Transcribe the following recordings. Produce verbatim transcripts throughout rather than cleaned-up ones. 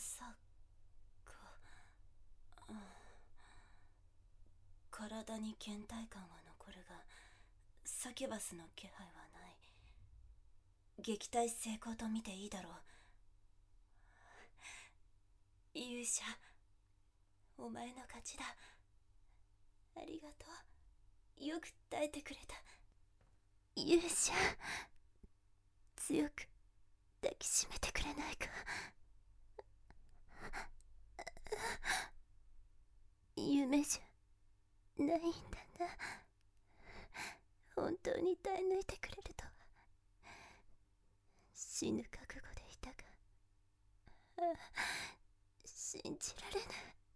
さか、うん、体に倦怠感は残るがサキュバスの気配はない。撃退成功と見ていいだろう。勇者、お前の勝ちだ。ありがとう。よく耐えてくれた。勇者、強く抱きしめてくれないか。夢じゃないんだな。本当に耐え抜いてくれるとは。死ぬ覚悟でいたが、ああ、信じられない。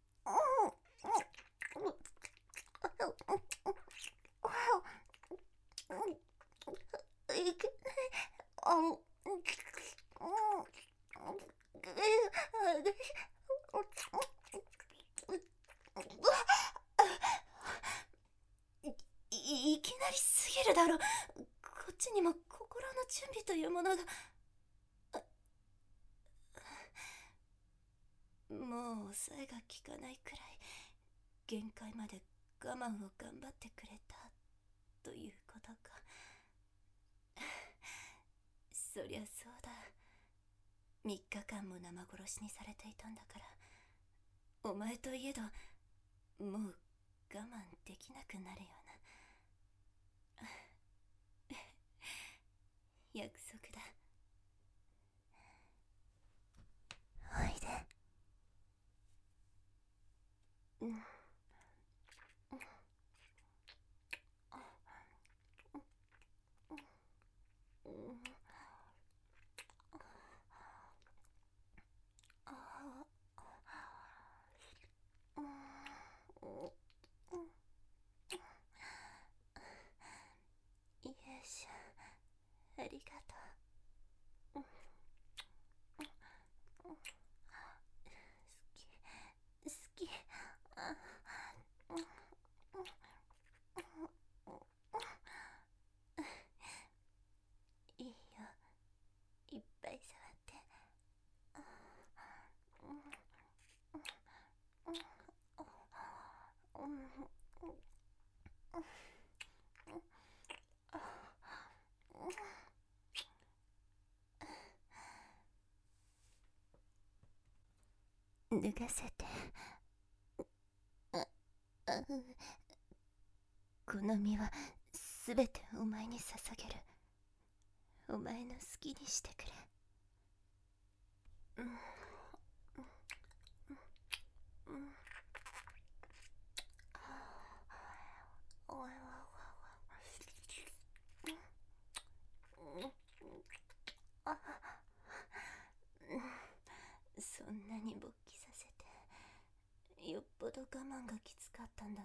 いけない。い, いきなりすぎるだろ。こっちにも心の準備というものが。もう抑えが効かないくらい限界まで我慢を頑張ってくれたということか。そりゃそうだ。みっかかんも生殺しにされていたんだから、お前といえどもう我慢できなくなるよな。約束だ。おいで。うん。よいしょ、ありがとう。好き、好き。いいよ、いっぱい触って。脱がせて。ああ、この身はすべてお前に捧げる。お前の好きにしてくれ。うんうんうん。そんなに勃起させてよっぽど我慢がきつかったんだな。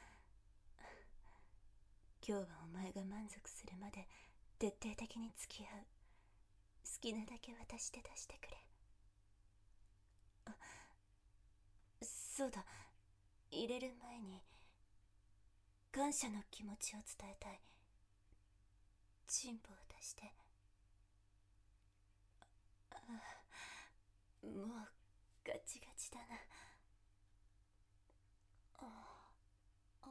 今日はお前が満足するまで徹底的に付き合う。好きなだけ渡して出してくれ。あ、そうだ、入れる前に感謝の気持ちを伝えたい。チンポを出して。ああ、もうガチガチだな。ああ、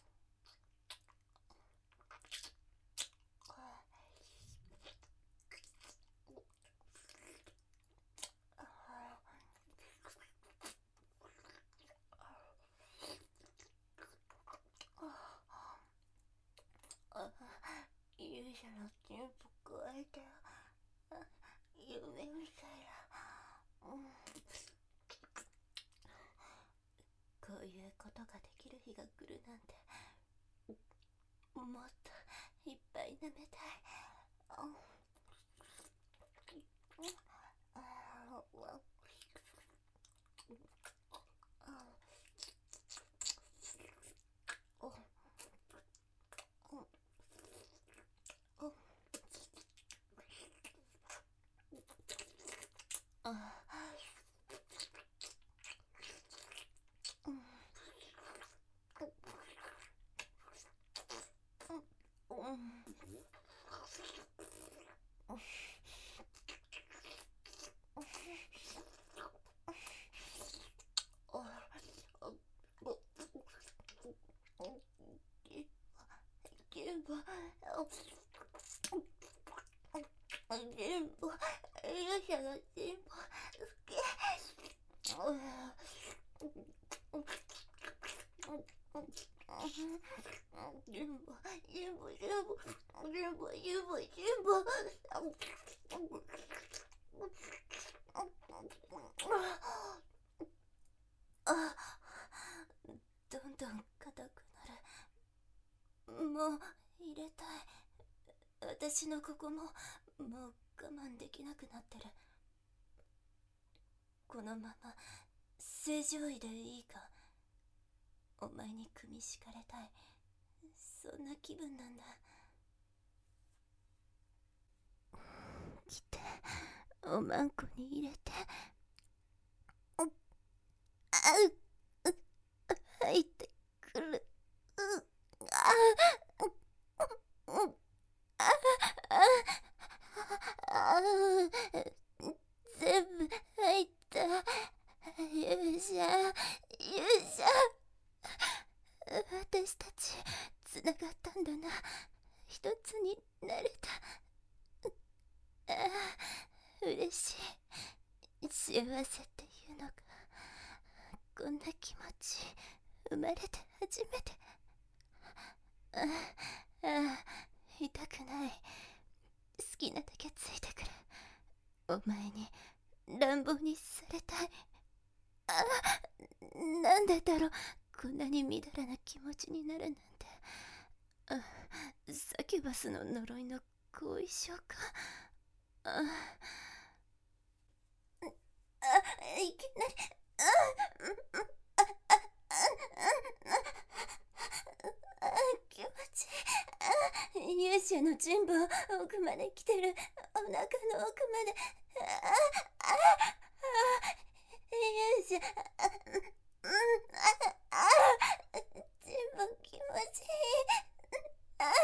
あ、勇者のチンポくわえて夢みたいだ。うん、こういうことができる日が来るなんて。もっといっぱい舐めたい。うん全部全部勇者が全部好き。全部全部全部全部全部全部あ、どんどん硬くなる。もう入れたい。私のここももう我慢できなくなってる。このまま正常位でいいか。お前に組み敷かれたい、そんな気分なんだ。来て、おまんこに入れて。あう、入ってくる。うあうああ全部入った。勇者勇者、私たちつながったんだな。一つになれた。ああ、嬉しい。幸せっていうのか。こんな気持ち生まれて初めて。ああ、痛くない。好きなだけついてくる。お前に乱暴にされたい。ああ、なんでだろう、こんなにみだらな気持ちになるなんて。あ、サキュバスの呪いの後遺症か。ああ、あ、いきなり、ああ、ああ、ああ、気持ちいい。あ、勇者の準備奥まで来てる。お腹の奥まで。ああ、ああ、勇者、あ、うん、ああ、全部気持ちいい。ああ、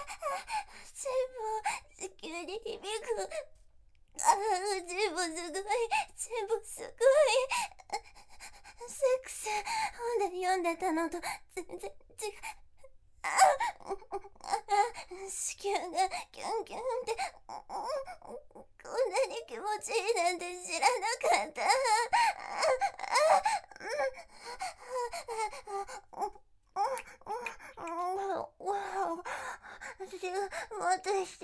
全部地球に響く。ああ、全部すごい、全部すごい。セックス本で読んでたのと全然違う。ああ、子宮がキュンキュンって、こんなに気持ちいいなんて知らなかった。もっとして。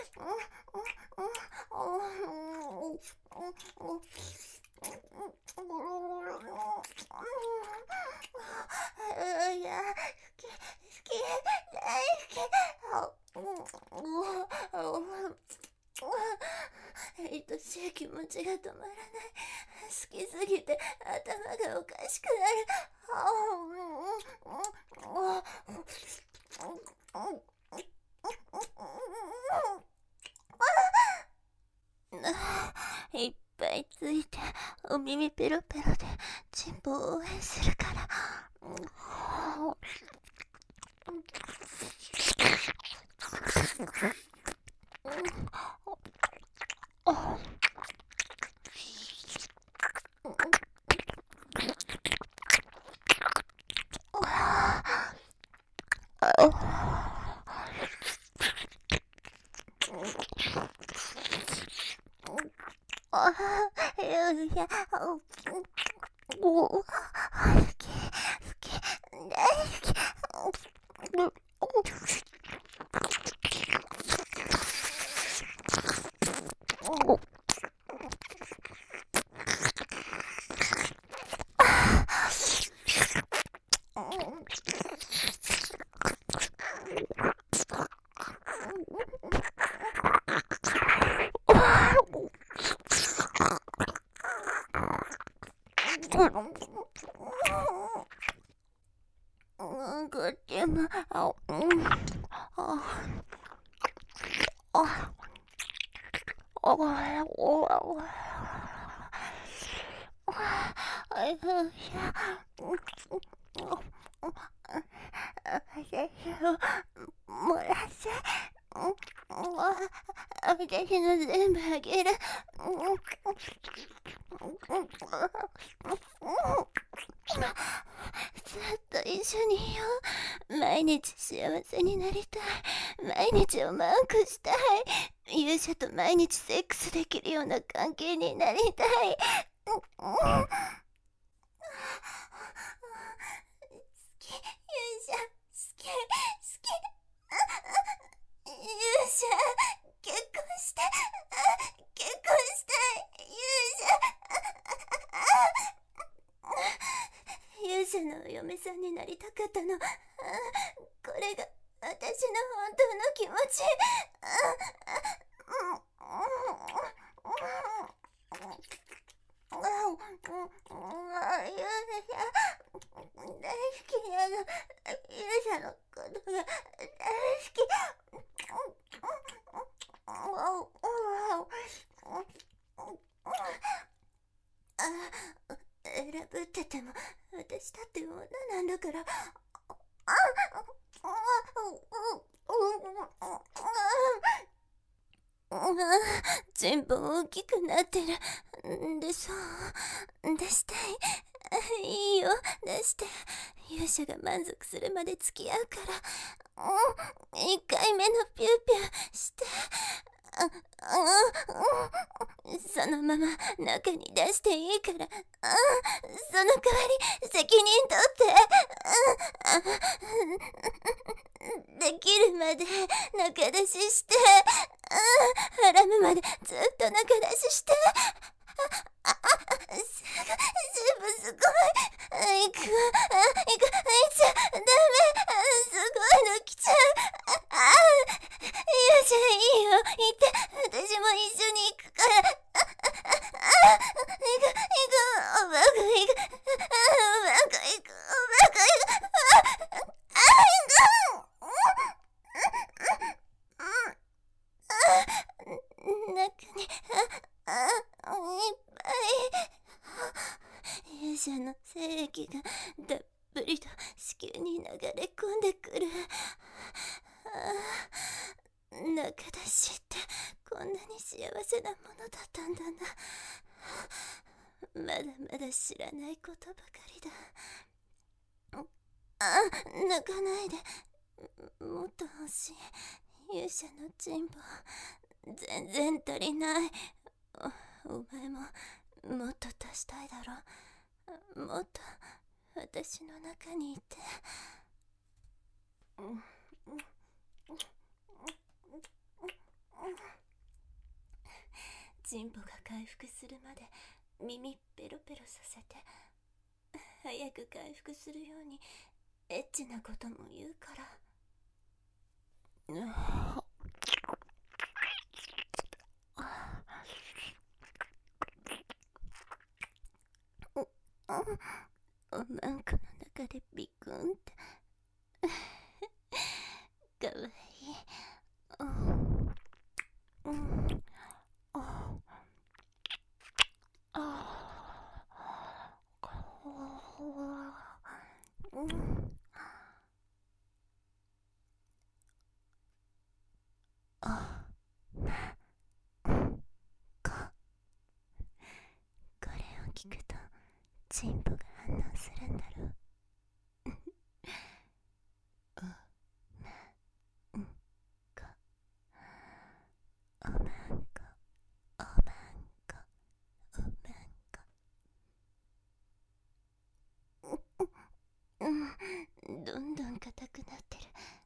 いや、好き、好き、大好き。愛しい気持ちが止まらない。好きすぎて頭がおかしくなる。いっぱいついてお耳ペロペロでチンポを応援するから。いや、おお、好き、好き、大好き。こっちも、あ、うん、あ、あ、あ、おお、お、あ、いや、私を漏らせ。私の全部あげる。ずっとと一緒にいよう。毎日幸せになりたい。毎日をマークしたい。勇者と毎日セックスできるような関係になりたい。好き、勇者、好き、好き。勇者、結婚して、結婚したい。勇者、勇者のお嫁さんになりたかったの。これが私の本当の気持ち。大好きなの。勇者のことが大好き。選ぶってても私だって女なんだから。全部大きくなってる。でそう出したい。いいよ出して。勇者が満足するまで付き合うから。いっかいめのピューピューして。そのまま中に出していいから。その代わり責任取って。できるまで中出しして。絡むまでずっと中出しして。すごい、すごい。行くわ、行く、行っちゃダメ。すごいの来ちゃう。勇者いいよ、行って。私も一緒に行くから。行く、行く、おばあくん行く。おばあくん行く、おばあくん行く。あ、行く。中に、あ、いっぱい。勇者の精液がたっぷりと子宮に流れ込んでくる。中出しってこんなに幸せなものだったんだな。まだまだ知らないことばかりだ。あ、泣かないで。もっと欲しい。勇者のチンポ全然足りない。お、お前ももっと足したいだろ。もっと私の中にいて。チンポが回復するまで耳ペロペロさせて、早く回復するようにエッチなことも言うから。おまんこの中でビクンってかわいい。うん、これを聞くとチンポが反応するんだろう。おまんこ、おまんこ、おまんこ、おまんこ。うん、どんどん硬くなってる。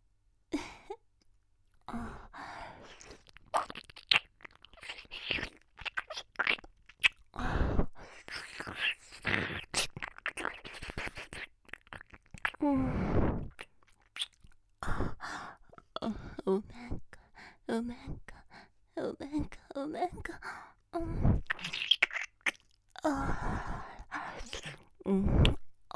うん、おまんこ、おまんこ、おまんこ、おまんこ。うん、うん、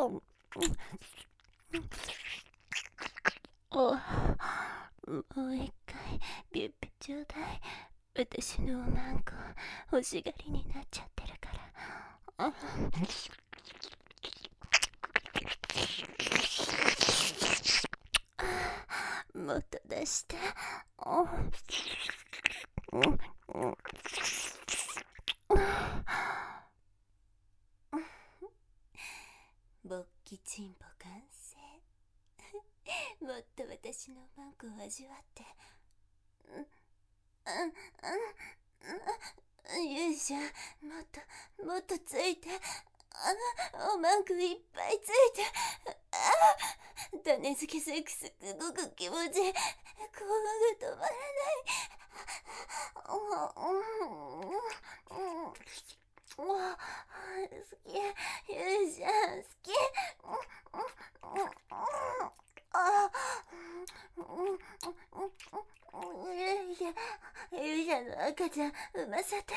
もう一回ビュッピちょうだい。私のおまんこ欲しがりになっちゃってるから。もっと出して。勃起チンポ完成。 もっと私のマンコを味わって。うん、うん、うん、勇者、もっと、もっとついて。あ、おまんこいっぱいついて。あ、種付けセックスすごく気持ちいい。興奮が止まらない。うん、うん、うん、好き、勇者好き。あ、勇者の赤ちゃん産ませて。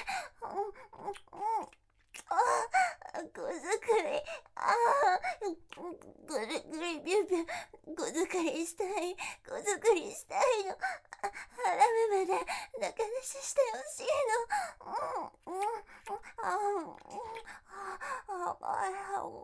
あ、小作り。あ、ぐるぐるビュンビュン。小作りしたい、小作りしたいの。腹目まで中出ししてほしいの。うん、うん、あ、うん、あ、あ、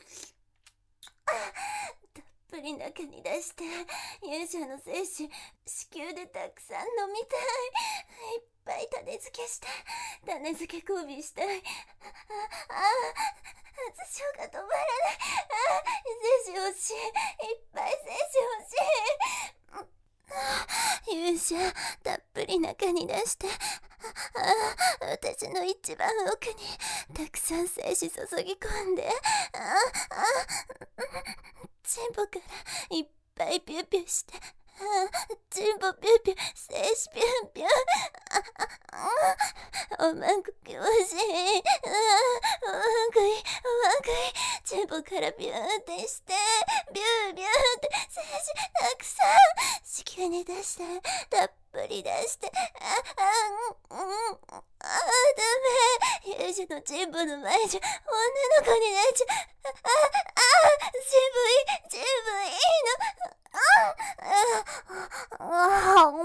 たっぷり中に出して、勇者の精子子宮でたくさん飲みたい。いっぱい種付けして、種付け交尾したい。ああ、発症が止まらない。あ、精子欲しい、いっぱい精子欲しい。勇者、たっぷり中に出して。ああ、私の一番奥にたくさん精子注ぎ込んで。ああ、チンポからいっぱいピュピュして。ああ、チンポピュピュ、精子ピュンピュン。ああ、おまんこ気持ちいい。ああ、おまんこいい、おまんこいい。チンポからビューンってして、ビュービューンって精子たくさん子宮に出して、たっぷり出して。ああ、うん、うん、ああ、ダメ。勇者のチンポの前じゃ女の子になっちゃう。ああ、ああ、全部いい、全部いいの。ああ、ああ、うん、うん、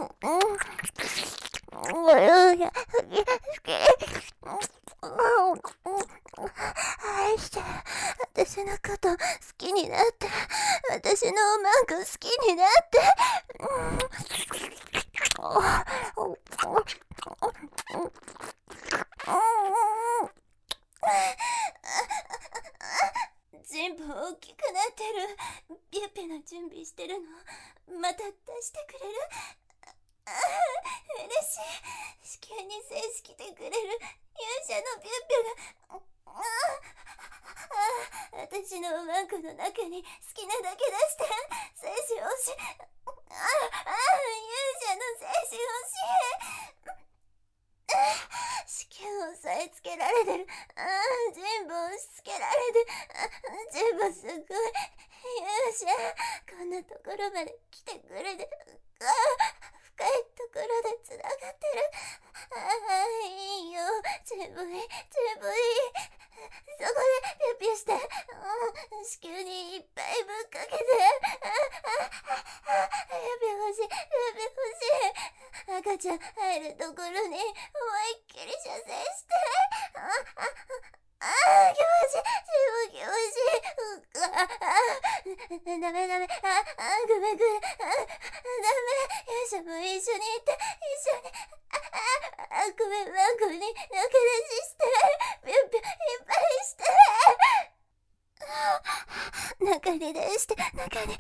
勇者好き、好き。愛して、私のこと好きになって、私のおまんこ好きになって。全部大きくなってる。ピュッピュの準備してるの。また出してくれる？ああ、嬉しい。子宮に精子来てくれる勇者のピュッピュが。ああ、私のおまんこの中に好きなだけ出して。精子欲しい。ああ、ああ、勇者の精子欲しい。子宮を押さえつけられてる。ああ、全部押し付けられてる。あ、全部すごい。勇者、こんなところまで来てくれて。ああ、深いところでつながってる。ああ、いいよ。全部いい、全部いい。そこでピュッピュして、うん、子宮にいっぱいぶっかけて。ああ、ああ、ピュッピュ欲しい、ピュッピュ欲しい。赤ちゃん入るところに思いっきり射精して。ああ、ああ、気持ちいい、気持ちいい。うっ、ああ、ダメダメ、ああ、ごめんごめん、ああ、ダメ。勇者も一緒にいて、一緒に。ああ、ごめん、マンコに中出しして、ピュッピュいっぱいして。中に出して、中に、中に、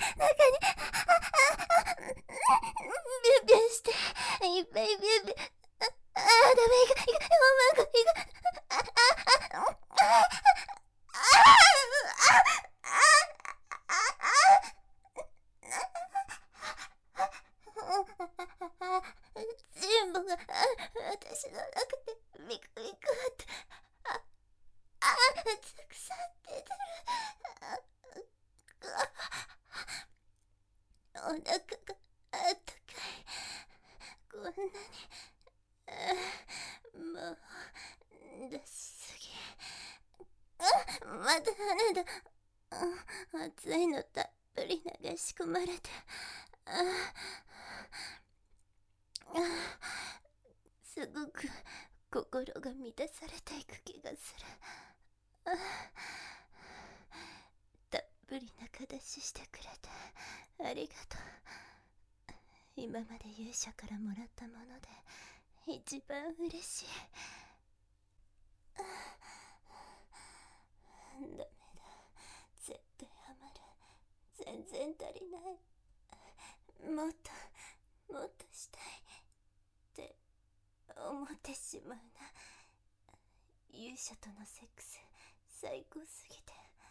ビュッビュして、いっぱいビュッビュ。ああ、ダメ、いか、いか、おまんこ、いか、ああ、ああ、ああ、全部が私の中でビクビクって、ああ、たくさん出てる。お腹があったかい。こんなに、もう出しすぎ。あ、また鼻だ。熱いのたっぷり流し込まれて。ああ、すごく心が満たされていく気がする。あ、たっぷり中出ししてくれてありがとう。今まで勇者からもらったもので一番嬉しい。ダメだ、絶対ハマる。全然足りない。 もっともっとしたいって思ってしまうな。勇者とのセックス最高すぎて、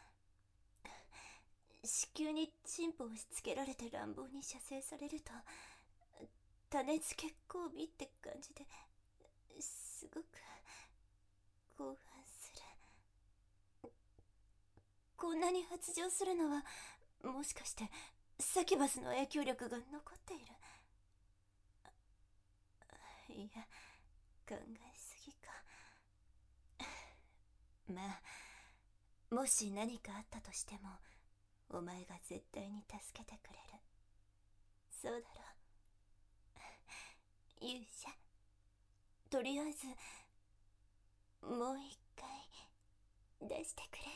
子宮にチンポを押し付けられて乱暴に射精されると種付け交尾って感じですごく興奮する。こんなに発情するのはもしかしてサキュバスの影響力が残っている。いや、考えすぎか。まあ、もし何かあったとしてもお前が絶対に助けてくれる。そうだろう、勇者。とりあえずもう一回出してくれ。